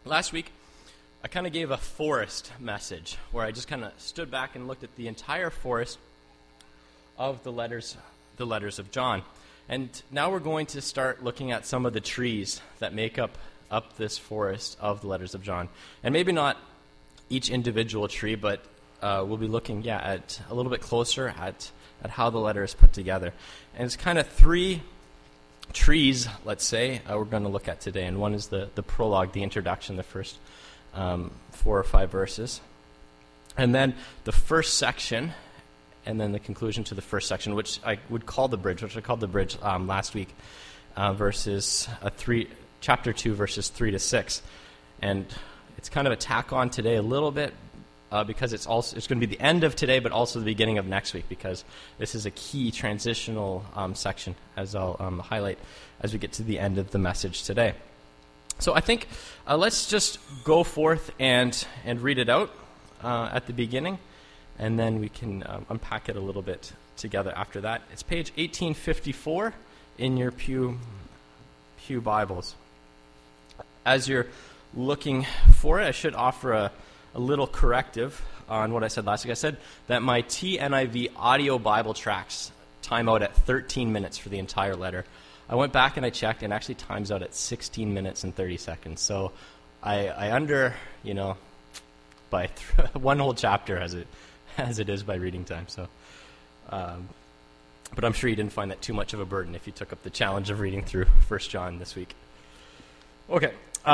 Last week, I kind of gave a forest message where I just kind of stood back and looked at the entire forest of the letters of John. And now we're going to start looking at some of the trees that make up this forest of the letters of John. And maybe not each individual tree, but we'll be looking at a little bit closer at how the letter is put together. And it's kind of three trees, let's say, we're going to look at today. And one is the prologue, the introduction, the first 4 or 5 verses. And then the first section, and then the conclusion to the first section, which I would call the bridge, which I called the bridge last week, chapter 2, verses 3 to 6. And it's kind of a tack on today a little bit, because it's going to be the end of today, but also the beginning of next week, because this is a key transitional section, as I'll highlight as we get to the end of the message today. So I think let's just go forth and read it out at the beginning, and then we can unpack it a little bit together after that. It's page 1854 in your Pew Bibles. As you're looking for it, I should offer a little corrective on what I said last week. I said that my TNIV audio Bible tracks time out at 13 minutes for the entire letter. I went back and I checked, and actually times out at 16 minutes and 30 seconds. So I under, by one whole chapter as it is by reading time. So, but I'm sure you didn't find that too much of a burden if you took up the challenge of reading through 1 John this week. Okay.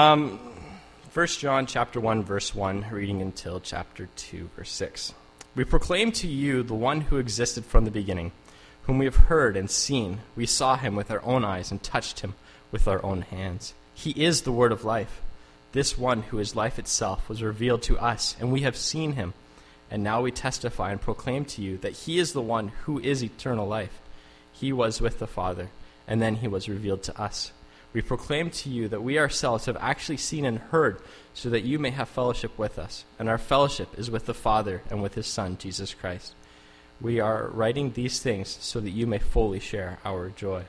1 John chapter 1, verse 1, reading until chapter 2, verse 6. We proclaim to you the one who existed from the beginning, whom we have heard and seen. We saw him with our own eyes and touched him with our own hands. He is the word of life. This one who is life itself was revealed to us, and we have seen him. And now we testify and proclaim to you that he is the one who is eternal life. He was with the Father, and then he was revealed to us. We proclaim to you that we ourselves have actually seen and heard, so that you may have fellowship with us. And our fellowship is with the Father and with his Son, Jesus Christ. We are writing these things so that you may fully share our joy.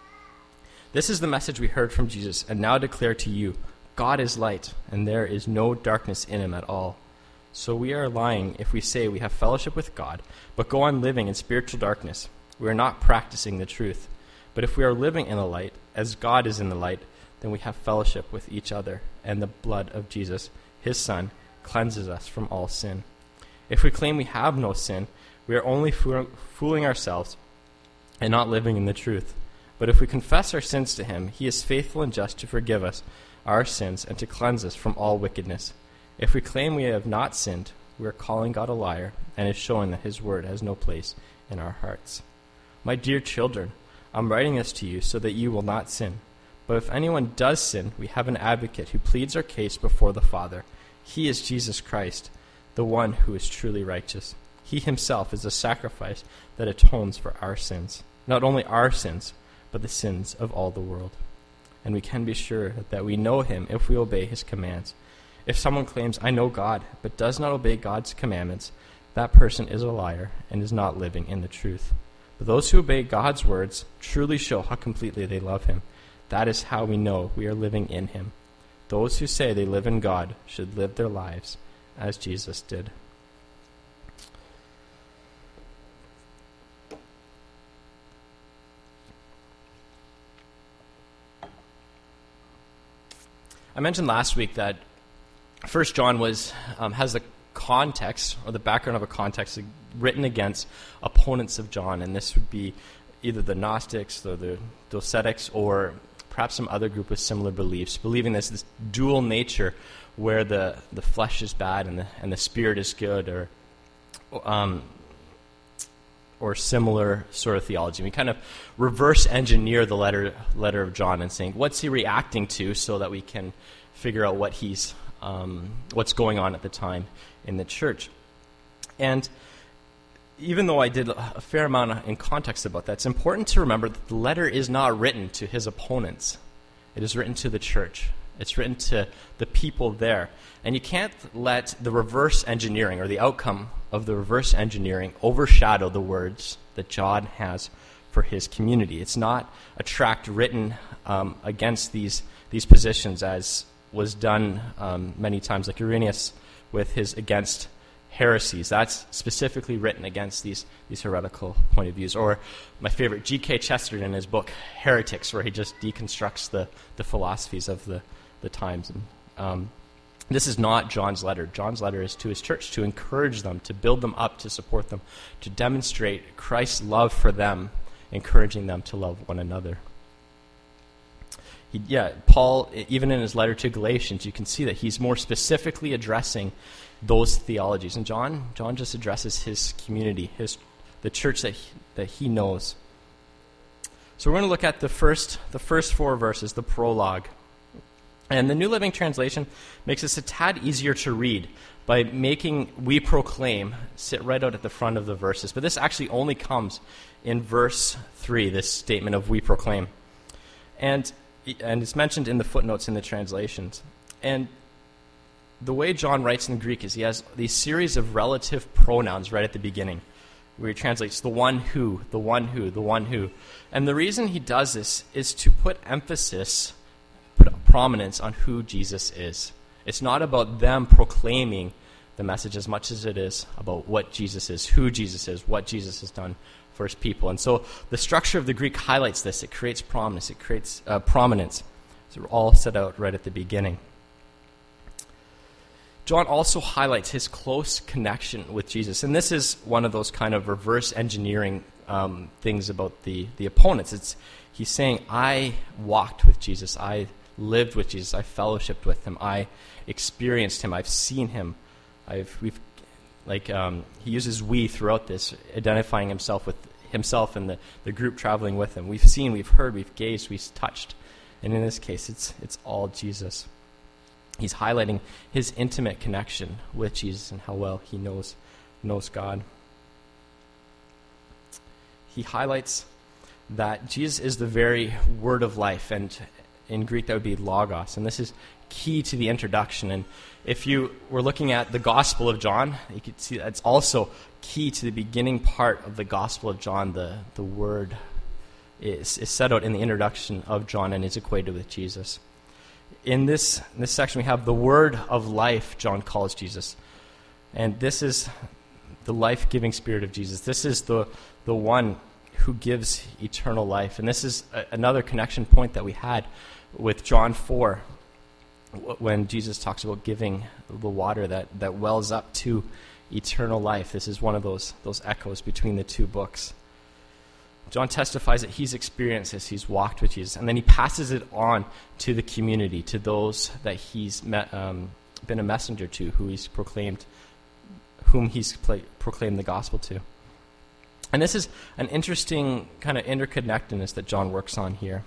This is the message we heard from Jesus and now declare to you. God is light, and there is no darkness in him at all. So we are lying if we say we have fellowship with God, but go on living in spiritual darkness. We are not practicing the truth. But if we are living in the light, as God is in the light, then we have fellowship with each other, and the blood of Jesus, his Son, cleanses us from all sin. If we claim we have no sin, we are only fooling ourselves and not living in the truth. But if we confess our sins to him, he is faithful and just to forgive us our sins and to cleanse us from all wickedness. If we claim we have not sinned, we are calling God a liar, and is showing that his word has no place in our hearts. My dear children, I'm writing this to you so that you will not sin. But if anyone does sin, we have an advocate who pleads our case before the Father. He is Jesus Christ, the one who is truly righteous. He himself is a sacrifice that atones for our sins. Not only our sins, but the sins of all the world. And we can be sure that we know him if we obey his commands. If someone claims, I know God, but does not obey God's commandments, that person is a liar and is not living in the truth. But those who obey God's words truly show how completely they love him. That is how we know we are living in him. Those who say they live in God should live their lives as Jesus did. I mentioned last week that 1 John has the context, or the background of a context, written against opponents of John, and this would be either the Gnostics, or the Docetics, or perhaps some other group with similar beliefs, believing this dual nature where the flesh is bad and the spirit is good, or similar sort of theology. We kind of reverse engineer the letter of John and saying, what's he reacting to, so that we can figure out what's going on at the time in the church. And even though I did a fair amount in context about that, it's important to remember that the letter is not written to his opponents. It is written to the church. It's written to the people there. And you can't let the reverse engineering, or the outcome of the reverse engineering, overshadow the words that John has for his community. It's not a tract written against these positions as was done many times, like Irenaeus with his Against Heresies. That's specifically written against these heretical point of views. Or my favorite, G.K. Chesterton, in his book Heretics, where he just deconstructs the philosophies of the times. And this is not John's letter. John's letter is to his church, to encourage them, to build them up, to support them, to demonstrate Christ's love for them, encouraging them to love one another. Paul, even in his letter to Galatians, you can see that he's more specifically addressing those theologies. And John just addresses his community, the church that he knows. So we're going to look at the first 4 verses, the prologue. And the New Living Translation makes this a tad easier to read by making "we proclaim" sit right out at the front of the verses. But this actually only comes in verse 3, this statement of "we proclaim." And it's mentioned in the footnotes in the translations. And the way John writes in Greek is he has these series of relative pronouns right at the beginning, where he translates the one who, the one who, the one who. And the reason he does this is to put prominence on who Jesus is. It's not about them proclaiming the message as much as it is about what Jesus is, who Jesus is, what Jesus has done for his people. And so the structure of the Greek highlights this. It creates prominence. It creates prominence. So we're all set out right at the beginning. John also highlights his close connection with Jesus. And this is one of those kind of reverse engineering things about the opponents. He's saying, I walked with Jesus. I lived with Jesus. I fellowshiped with him. I experienced him. I've seen him. He uses "we" throughout this, identifying himself with himself and the group traveling with him. We've seen, we've heard, we've gazed, we've touched. And in this case, it's all Jesus. He's highlighting his intimate connection with Jesus and how well he knows God. He highlights that Jesus is the very word of life, and in Greek that would be logos, and this is key to the introduction. And if you were looking at the Gospel of John, you could see that's also key to the beginning part of the Gospel of John. The word is set out in the introduction of John and is equated with Jesus. In this section, we have the word of life, John calls Jesus. And this is the life-giving Spirit of Jesus. This is the one who gives eternal life. And this is another connection point that we had with John 4, when Jesus talks about giving the water that wells up to eternal life. This is one of those echoes between the two books. John testifies that he's experienced this, he's walked with Jesus, and then he passes it on to the community, to those that he's been a messenger to, whom he's proclaimed the gospel to. And this is an interesting kind of interconnectedness that John works on here.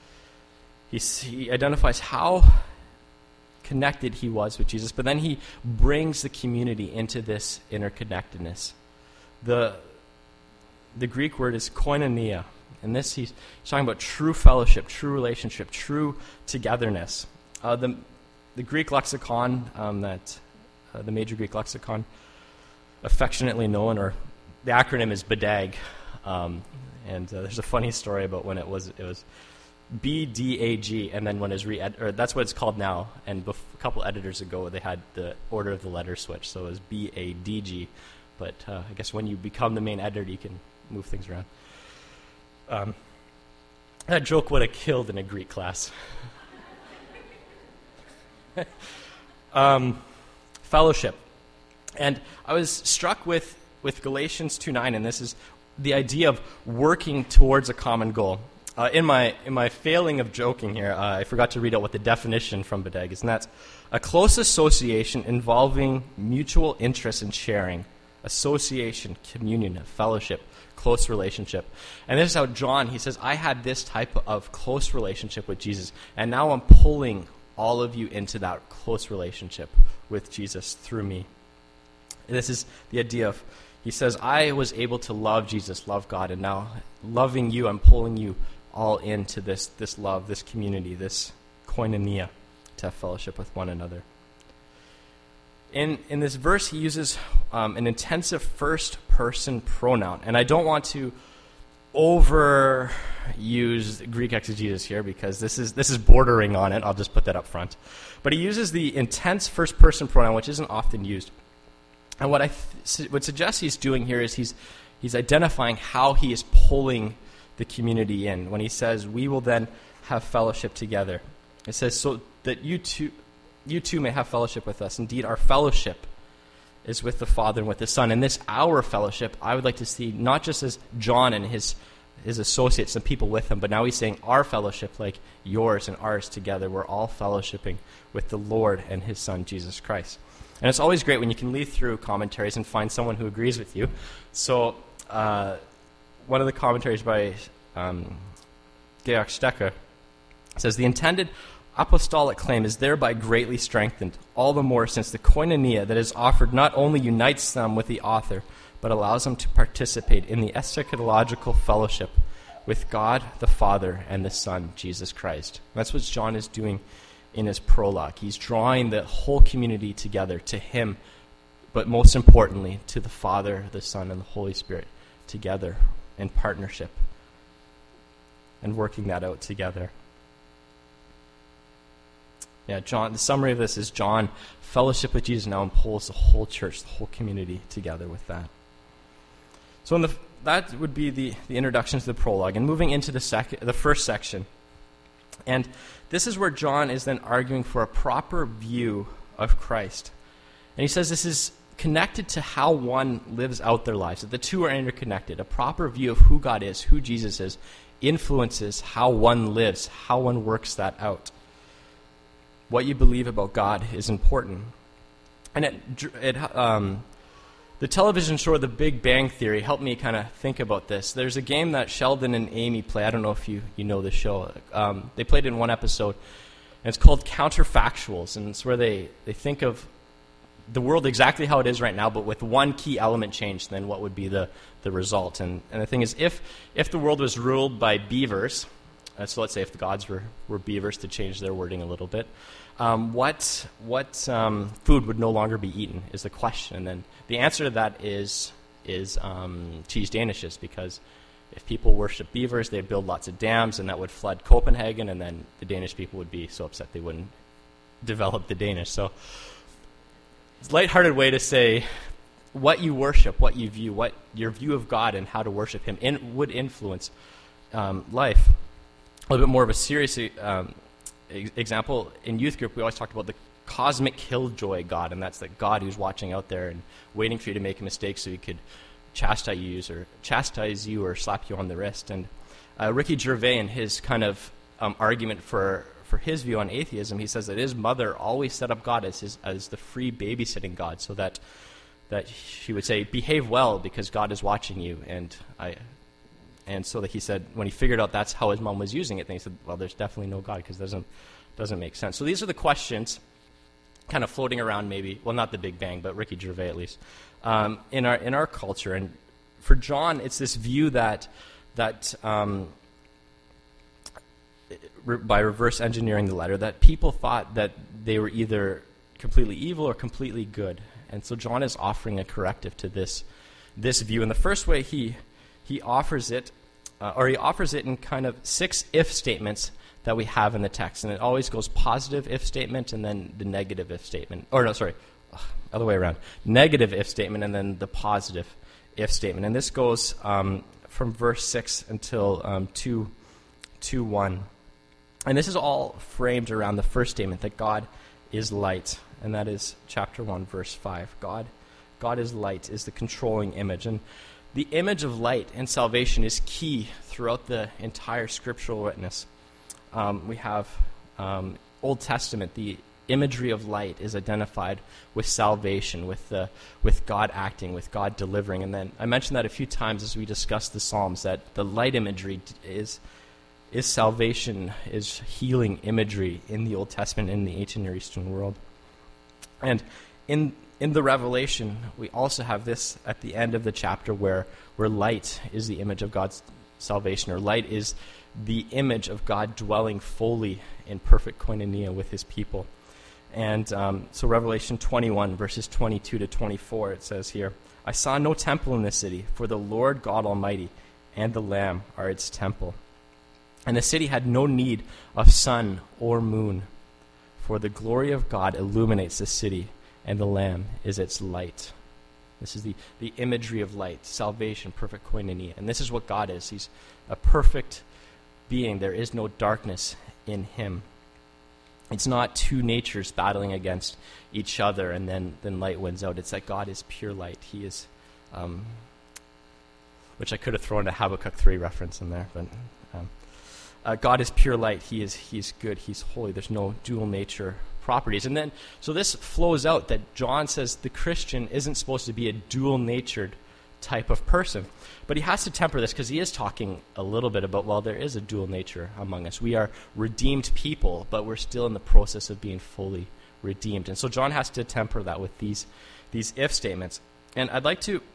He identifies how connected he was with Jesus, but then he brings the community into this interconnectedness. The Greek word is koinonia, and this he's talking about true fellowship, true relationship, true togetherness. The Greek lexicon, the major Greek lexicon, affectionately known, or the acronym is BDAG, and there's a funny story about when it was BDAG, and then when it was that's what it's called now, and a couple editors ago they had the order of the letters switched, so it was BADG, but I guess when you become the main editor you can move things around. That joke would have killed in a Greek class. Fellowship. And I was struck with Galatians 2:9, and this is the idea of working towards a common goal. In my failing of joking here, I forgot to read out what the definition from BDAG is, and that's a close association involving mutual interest in sharing, association, communion, fellowship, close relationship. And this is how John, he says, I had this type of close relationship with Jesus, and now I'm pulling all of you into that close relationship with Jesus through me. And this is the idea of, he says, I was able to love Jesus, love God, and now loving you, I'm pulling you all into this love, this community, this koinonia, to have fellowship with one another. In this verse, he uses an intensive first-person pronoun, and I don't want to overuse Greek exegesis here because this is bordering on it. I'll just put that up front. But he uses the intense first-person pronoun, which isn't often used. And what I would suggest he's doing here is he's identifying how he is pulling the community in. When he says, we will then have fellowship together. It says, so that you too may have fellowship with us. Indeed, our fellowship is with the Father and with the Son. And this our fellowship, I would like to see not just as John and his associates and people with him, but now he's saying our fellowship, like yours and ours together. We're all fellowshipping with the Lord and his Son, Jesus Christ. And it's always great when you can lead through commentaries and find someone who agrees with you. So one of the commentaries by Georg Stecker says, the intended apostolic claim is thereby greatly strengthened, all the more since the koinonia that is offered not only unites them with the author, but allows them to participate in the eschatological fellowship with God the Father and the Son, Jesus Christ. That's what John is doing in his prologue. He's drawing the whole community together to him, but most importantly, to the Father, the Son, and the Holy Spirit together in partnership and working that out together. Yeah, John. The summary of this is John fellowship with Jesus now and pulls the whole church, the whole community together with that. So that would be the introduction to the prologue, and moving into the first section. And this is where John is then arguing for a proper view of Christ. And he says this is connected to how one lives out their lives, that the two are interconnected. A proper view of who God is, who Jesus is, influences how one lives, how one works that out. What you believe about God is important. And the television show The Big Bang Theory helped me kind of think about this. There's a game that Sheldon and Amy play. I don't know if you know the show. They played it in one episode, and it's called Counterfactuals, and it's where they think of the world exactly how it is right now, but with one key element changed, then what would be the result? And the thing is, if the world was ruled by beavers, so let's say if the gods were beavers, to change their wording a little bit, what food would no longer be eaten is the question. And then the answer to that is cheese danishes, because if people worship beavers, they'd build lots of dams, and that would flood Copenhagen, and then the Danish people would be so upset they wouldn't develop the Danish. So it's a lighthearted way to say what you worship, what you view, what your view of God and how to worship him would influence life. A little bit more of a serious example, in youth group, we always talked about the cosmic killjoy God, and that's the God who's watching out there and waiting for you to make a mistake so he could chastise you or slap you on the wrist. And Ricky Gervais, in his kind of argument for his view on atheism, he says that his mother always set up God as the free babysitting God, so that she would say, behave well because God is watching you. And so that he said, when he figured out that's how his mom was using it, then he said, well, there's definitely no God because it doesn't make sense. So these are the questions kind of floating around, maybe, well, not the Big Bang, but Ricky Gervais at least, in our culture. And for John, it's this view that by reverse engineering the letter, that people thought that they were either completely evil or completely good. And so John is offering a corrective to this view. And the first way he offers it, he offers it in kind of 6 if statements that we have in the text. And it always goes positive if statement and then the negative if statement. Or no, sorry, other way around. Negative if statement and then the positive if statement. And this goes from verse 6 until 2:1. And this is all framed around the first statement, that God is light. And that is chapter 1, verse 5. God is light, is the controlling image. And the image of light and salvation is key throughout the entire scriptural witness. We have Old Testament, the imagery of light is identified with salvation, with God acting, with God delivering. And then I mentioned that a few times as we discussed the Psalms, that the light imagery is salvation, is healing imagery in the Old Testament, in the ancient Near Eastern world. And in the Revelation, we also have this at the end of the chapter where light is the image of God's salvation, or light is the image of God dwelling fully in perfect koinonia with his people. And so Revelation 21, verses 22 to 24, it says here, I saw no temple in the city, for the Lord God Almighty and the Lamb are its temple. And the city had no need of sun or moon, for the glory of God illuminates the city, and the Lamb is its light. This is the imagery of light, salvation, perfect koinonia. And this is what God is. He's a perfect being. There is no darkness in him. It's not two natures battling against each other and then light wins out. It's that God is pure light. He is, which I could have thrown a Habakkuk 3 reference in there, but God is pure light. He is good. He's holy. There's no dual nature properties. And then, so this flows out that John says the Christian isn't supposed to be a dual-natured type of person. But he has to temper this because he is talking a little bit about, well, there is a dual nature among us. We are redeemed people, but we're still in the process of being fully redeemed. And so John has to temper that with these if statements. And I'd like to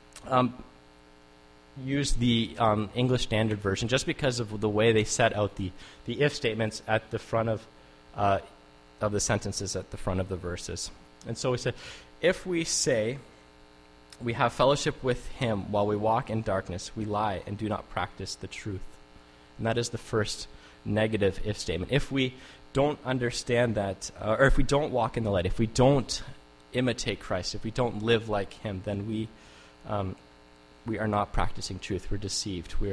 use the English Standard Version just because of the way they set out the if statements at the front of the sentences at the front of the verses. And so we said, if we say we have fellowship with him while we walk in darkness, we lie and do not practice the truth. And that is the first negative if statement. If we don't understand that, or if we don't walk in the light, if we don't imitate Christ, if we don't live like him, then we are not practicing truth. We're deceived. We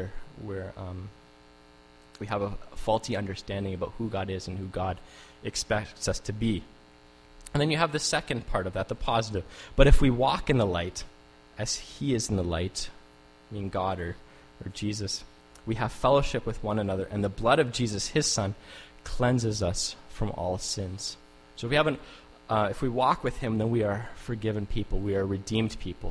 have a faulty understanding about who God is and who God expects us to be. And then you have the second part of that, the positive. But if we walk in the light, as he is in the light, meaning God or Jesus, we have fellowship with one another, and the blood of Jesus, his Son, cleanses us from all sins. So if we walk with him, then we are forgiven people. We are redeemed people.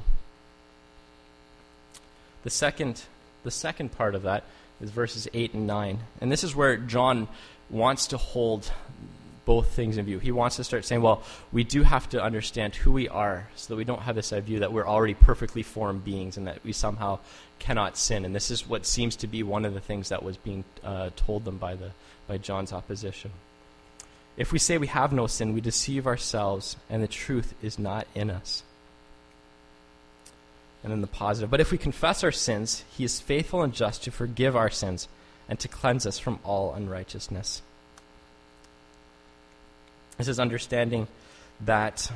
The second part of that is verses 8 and 9. And this is where John wants to hold both things in view. He wants to start saying, well, we do have to understand who we are so that we don't have this view that we're already perfectly formed beings and that we somehow cannot sin. And this is what seems to be one of the things that was being told them by John's opposition. If we say we have no sin, we deceive ourselves and the truth is not in us. And then the positive. But if we confess our sins, he is faithful and just to forgive our sins and to cleanse us from all unrighteousness. This is understanding that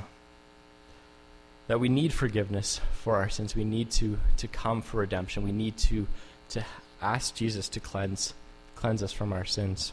we need forgiveness for our sins. We need to come for redemption. We need to ask Jesus to cleanse us from our sins.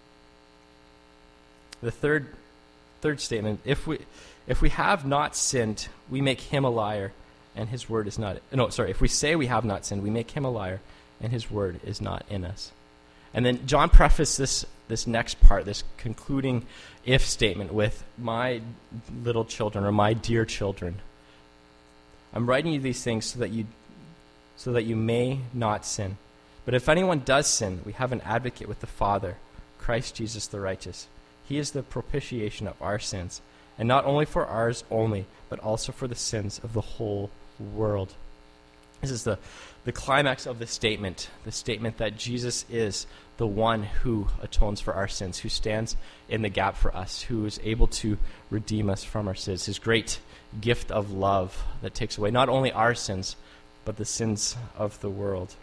The third statement, if we have not sinned, we make him a liar, and his word is not... No, sorry, if we say we have not sinned, we make him a liar, and his word is not in us. And then John prefaced this next part, this concluding if statement with, my little children, or my dear children, I'm writing you these things so that you may not sin. But if anyone does sin, we have an advocate with the Father, Christ Jesus the righteous. He is the propitiation of our sins, and not only for ours only, but also for the sins of the whole world. This is the climax of the statement that Jesus is the one who atones for our sins, who stands in the gap for us, who is able to redeem us from our sins. His great gift of love that takes away not only our sins, but the sins of the world.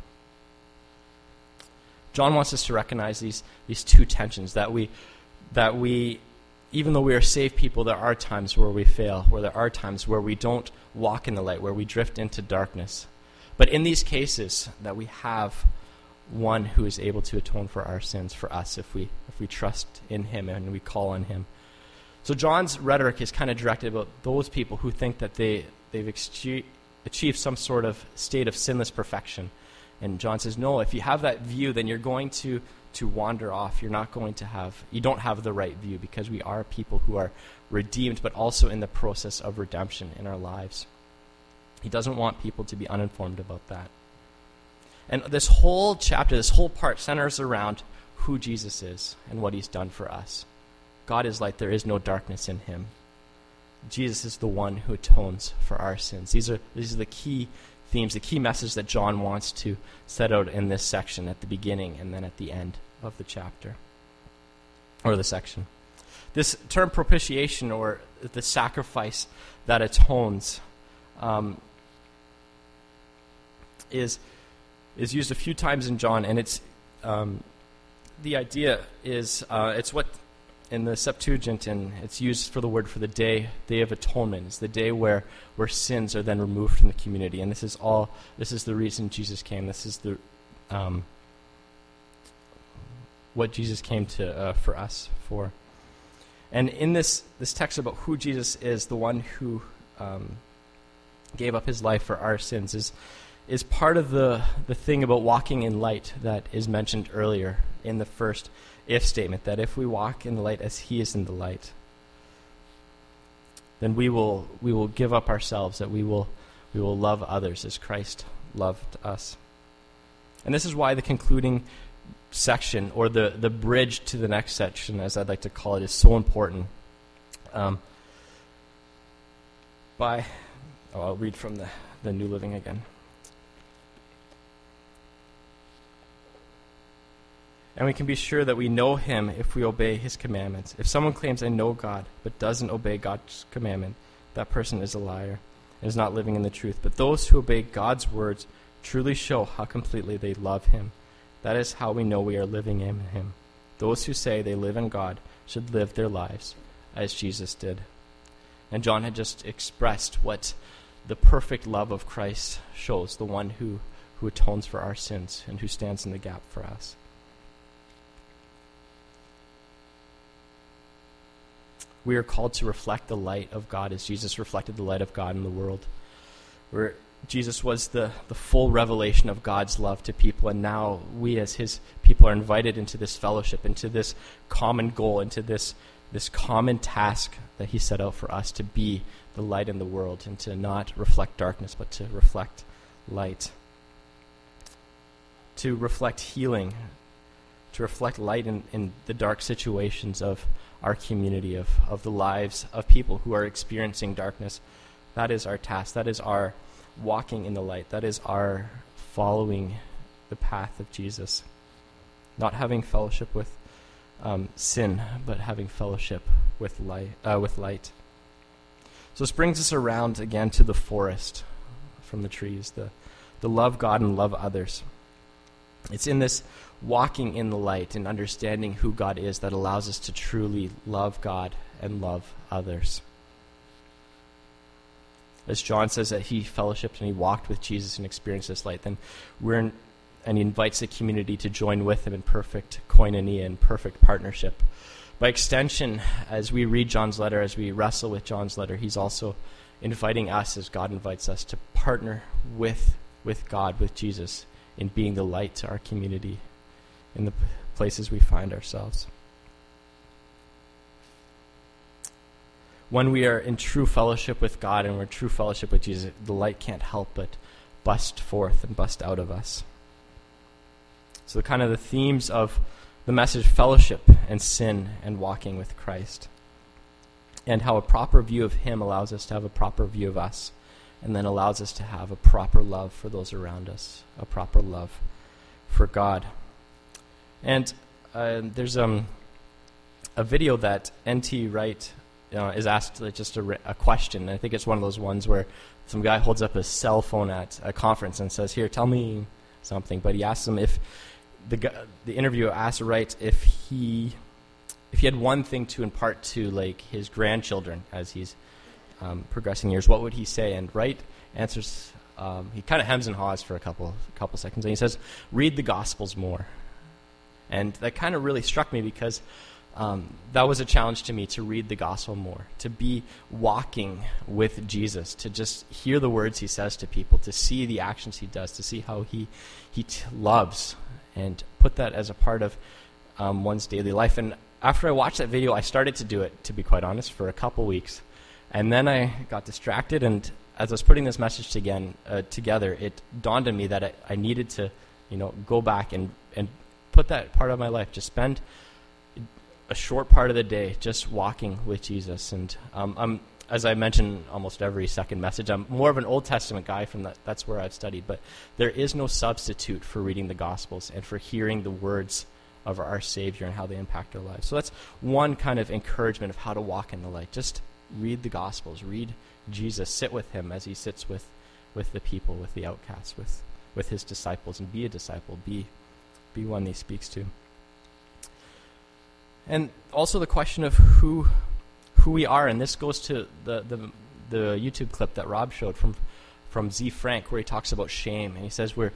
John wants us to recognize these two tensions, that we, even though we are saved people, there are times where we fail, where there are times where we don't walk in the light, where we drift into darkness. But in these cases, that we have one who is able to atone for our sins for us if we trust in him and we call on him. So John's rhetoric is kind of directed about those people who think that they've achieved some sort of state of sinless perfection. And John says, no, if you have that view, then you're going to wander off. You don't have the right view, because we are people who are redeemed, but also in the process of redemption in our lives. He doesn't want people to be uninformed about that. And this whole chapter, this whole part centers around who Jesus is and what he's done for us. God is light. There is no darkness in him. Jesus is the one who atones for our sins. These are the key themes, the key message that John wants to set out in this section at the beginning and then at the end of the chapter, or the section. This term propitiation, or the sacrifice that atones, is is used a few times in John, and it's the idea is it's what in the Septuagint, and it's used for the word for the day of atonement. It's the day where sins are then removed from the community, and this is the reason Jesus came. This is the what Jesus came to for us for. And in this text about who Jesus is, the one who gave up his life for our sins, is part of the thing about walking in light that is mentioned earlier in the first if statement, that if we walk in the light as he is in the light, then we will give up ourselves, that we will love others as Christ loved us. And this is why the concluding section, or the bridge to the next section, as I'd like to call it, is so important. I'll read from the New Living again. And we can be sure that we know him if we obey his commandments. If someone claims, I know God, but doesn't obey God's commandment, that person is a liar and is not living in the truth. But those who obey God's words truly show how completely they love him. That is how we know we are living in him. Those who say they live in God should live their lives as Jesus did. And John had just expressed what the perfect love of Christ shows, the one who atones for our sins and who stands in the gap for us. We are called to reflect the light of God as Jesus reflected the light of God in the world. Where Jesus was the full revelation of God's love to people, and now we as his people are invited into this fellowship, into this common goal, into this common task that he set out for us, to be the light in the world and to not reflect darkness but to reflect light. To reflect healing, to reflect light in the dark situations of our community, of the lives of people who are experiencing darkness. That is our task. That is our walking in the light. That is our following the path of Jesus. Not having fellowship with sin, but having fellowship with light. So this brings us around again to the forest from the trees, the love God and love others. It's in this walking in the light and understanding who God is that allows us to truly love God and love others. As John says that he fellowshiped and he walked with Jesus and experienced this light, then and he invites the community to join with him in perfect koinonia and perfect partnership. By extension, as we read John's letter, as we wrestle with John's letter, he's also inviting us, as God invites us, to partner with God, with Jesus, in being the light to our community in the places we find ourselves. When we are in true fellowship with God and we're in true fellowship with Jesus, the light can't help but bust forth and bust out of us. So kind of the themes of the message, fellowship and sin and walking with Christ, and how a proper view of him allows us to have a proper view of us, and then allows us to have a proper love for those around us, a proper love for God. And there's a video that N.T. Wright is asked just a question. I think it's one of those ones where some guy holds up his cell phone at a conference and says, "Here, tell me something." But he asks him if the interviewer asked Wright if he had one thing to impart to like his grandchildren as he's progressing years, what would he say? And Wright answers. He kind of hems and haws for a couple seconds, and he says, "Read the Gospels more." And that kind of really struck me because that was a challenge to me, to read the gospel more, to be walking with Jesus, to just hear the words he says to people, to see the actions he does, to see how he loves, and put that as a part of one's daily life. And after I watched that video, I started to do it, to be quite honest, for a couple weeks. And then I got distracted, and as I was putting this message together, it dawned on me that I needed to, go back and put that part of my life, just spend a short part of the day just walking with Jesus. And I'm, as I mentioned almost every second message, I'm more of an Old Testament guy that's where I've studied, but there is no substitute for reading the Gospels and for hearing the words of our Savior and how they impact our lives. So that's one kind of encouragement of how to walk in the light. Just read the Gospels, read Jesus, sit with him as he sits with the people, with the outcasts, with his disciples and be a disciple, be one that he speaks to. And also the question of who we are, and this goes to the YouTube clip that Rob showed from Z Frank, where he talks about shame, and he says we're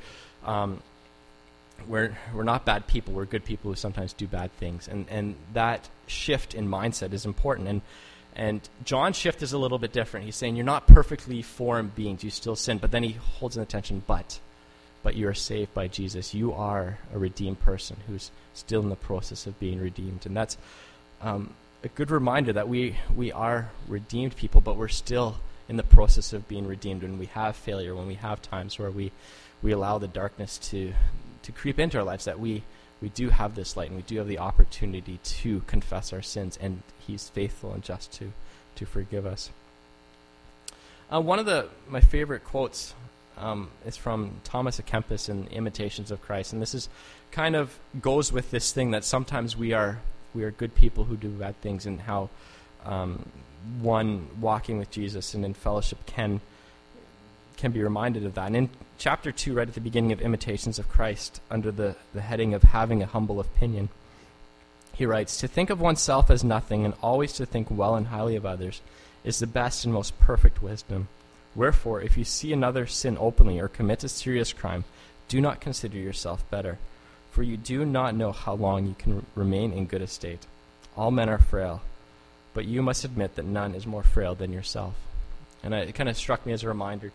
not bad people, we're good people who sometimes do bad things, and that shift in mindset is important. And John's shift is a little bit different. He's saying you're not perfectly formed beings, you still sin, but then he holds in attention, but you are saved by Jesus. You are a redeemed person who's still in the process of being redeemed. And that's a good reminder that we are redeemed people, but we're still in the process of being redeemed. When we have failure, when we have times where we allow the darkness to creep into our lives, that we do have this light and we do have the opportunity to confess our sins, and he's faithful and just to forgive us. One of my favorite quotes is from Thomas à Kempis in Imitations of Christ, and this is kind of goes with this thing that sometimes we are good people who do bad things, and how one walking with Jesus and in fellowship can be reminded of that. And in chapter 2, right at the beginning of Imitations of Christ, under the heading of having a humble opinion, he writes, "To think of oneself as nothing and always to think well and highly of others is the best and most perfect wisdom. Wherefore, if you see another sin openly or commit a serious crime, do not consider yourself better, for you do not know how long you can remain in good estate. All men are frail, but you must admit that none is more frail than yourself." And it kind of struck me as a reminder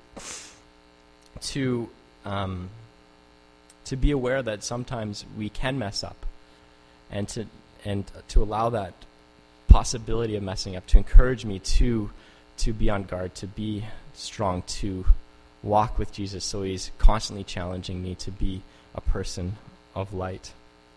to be aware that sometimes we can mess up, and to allow that possibility of messing up to encourage me to be on guard, to be strong, to walk with Jesus. So he's constantly challenging me to be a person of light.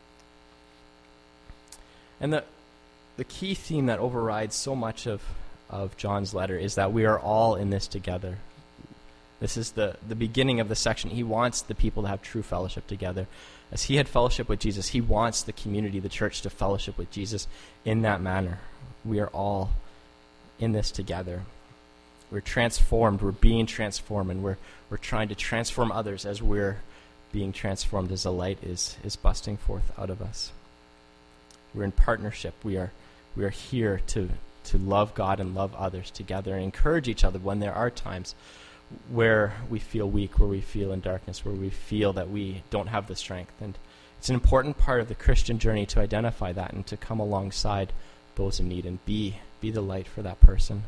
And the key theme that overrides so much of John's letter is that we are all in this together. This is the beginning of the section. He wants the people to have true fellowship together. As he had fellowship with Jesus, he wants the community, the church, to fellowship with Jesus in that manner. We are all in this together. We're transformed, we're being transformed, and we're trying to transform others as we're being transformed, as the light is busting forth out of us. We're in partnership. We are here to love God and love others together, and encourage each other when there are times where we feel weak, where we feel in darkness, where we feel that we don't have the strength. And it's an important part of the Christian journey to identify that and to come alongside those in need and be the light for that person.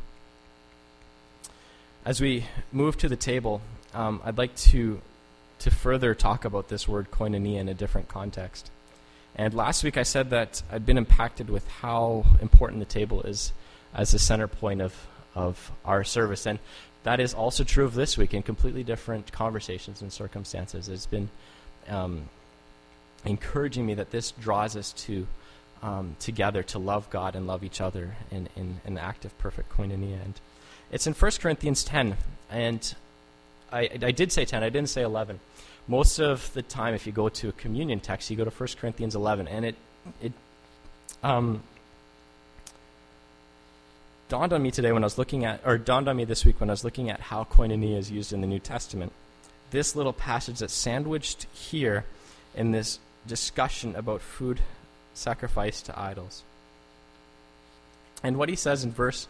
As we move to the table, I'd like to further talk about this word koinonia in a different context. And last week I said that I'd been impacted with how important the table is as the center point of our service. And that is also true of this week in completely different conversations and circumstances. It's been encouraging me that this draws us together to love God and love each other in an act of perfect koinonia. And it's in 1 Corinthians 10, and I did say 10, I didn't say 11. Most of the time, if you go to a communion text, you go to 1 Corinthians 11, and it dawned on me this week when I was looking at how koinonia is used in the New Testament. This little passage that's sandwiched here in this discussion about food sacrificed to idols. And what he says in verse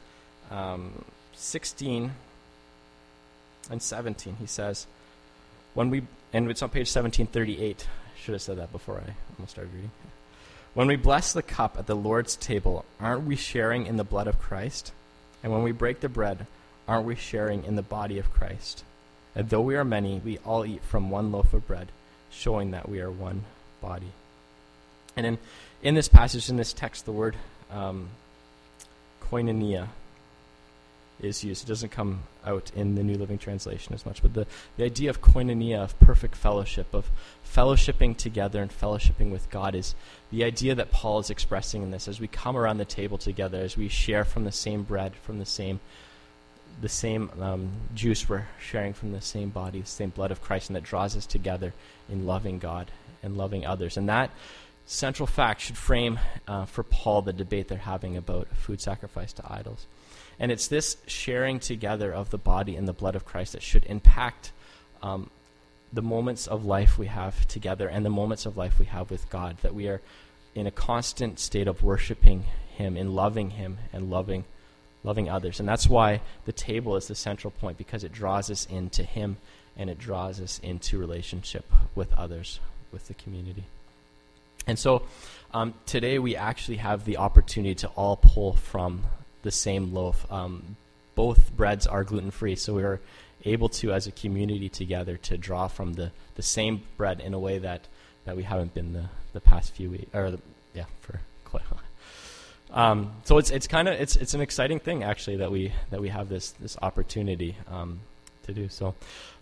16 and 17, he says, and it's on page 1738. Should have said that before I almost started reading. "When we bless the cup at the Lord's table, aren't we sharing in the blood of Christ? And when we break the bread, aren't we sharing in the body of Christ? And though we are many, we all eat from one loaf of bread, showing that we are one body." And in this passage, in this text, the word koinonia is used. It doesn't come out in the New Living Translation as much, but the idea of koinonia, of perfect fellowship, of fellowshipping together and fellowshipping with God, is the idea that Paul is expressing in this. As we come around the table together, as we share from the same bread, from the same juice, we're sharing from the same body, the same blood of Christ, and that draws us together in loving God and loving others. And that central fact should frame for Paul the debate they're having about food sacrificed to idols. And it's this sharing together of the body and the blood of Christ that should impact the moments of life we have together and the moments of life we have with God, that we are in a constant state of worshiping him and loving others. And that's why the table is the central point, because it draws us into him and it draws us into relationship with others, with the community. And so today we actually have the opportunity to all pull from the same loaf. Both breads are gluten-free, so we are able to, as a community together, to draw from the same bread in a way that we haven't been the past few weeks, for quite a while. So it's an exciting thing actually that we have this opportunity to do. So,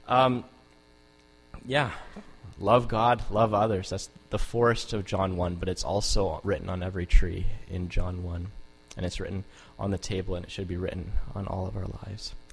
love God, love others. That's the forest of John 1, but it's also written on every tree in John 1, and it's written on the table, and it should be written on all of our lives.